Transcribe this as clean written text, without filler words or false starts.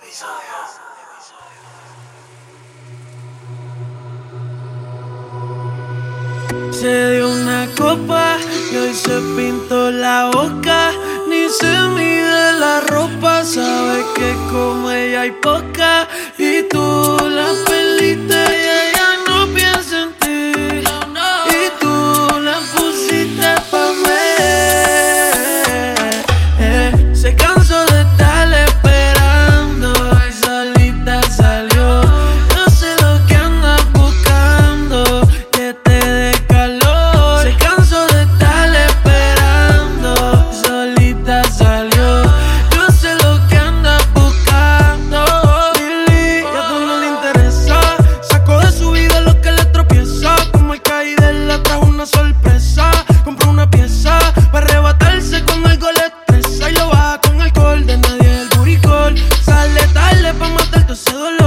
Se dio una copa y hoy se pintó la boca. Ni se mide la ropa, sabe que como ella hay poca. Y tú la peliste y ella no piensa en ti. Y tú la pusiste pa' mí. Se cansó de estar esperando y solita salió. No sé lo que andas buscando, que te dé calor. Se cansó de estar esperando y solita salió. Yo sé lo que andas buscando. Lili, ya tú no le interesa. Sacó de su vida lo que le tropieza. Como el caída le trajo una sorpresa. Compró una pieza para arrebatarse cuando algo le estresa. Y lo baja con alcohol, de nadie el buricol. Sale tarde pa' matar todo ese dolor.